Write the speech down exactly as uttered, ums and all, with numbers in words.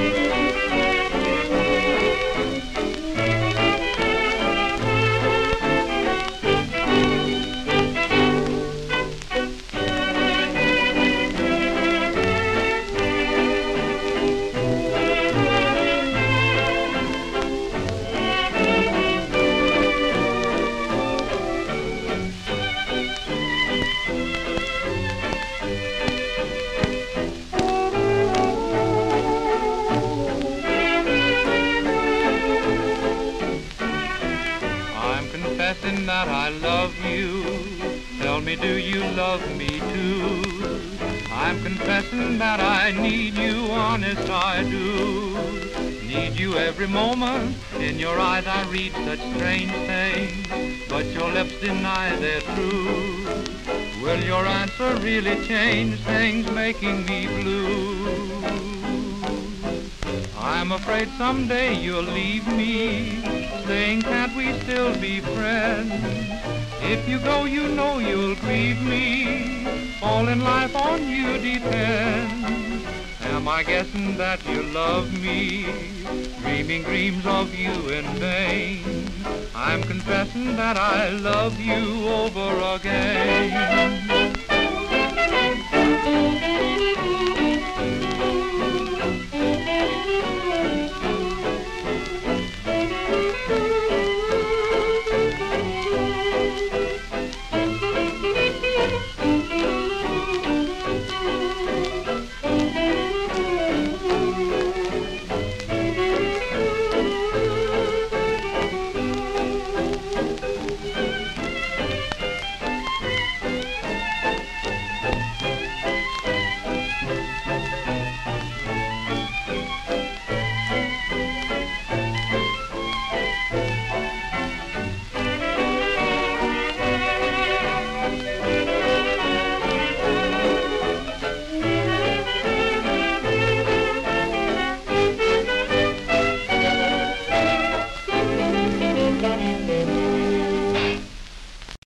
Confessing that I love you. Tell me, do you love me too? I'm confessing that I need you, honest I do. Need you every moment. In your eyes I read such strange things, but your lips deny they're true. Will your answer really change things, making me blue? I'm afraid someday you'll leave me, saying can't we still be friends? If you go you know you'll grieve me, all in life on you depends. Am I guessing that you love me, dreaming dreams of you in vain? I'm confessing that I love you over again.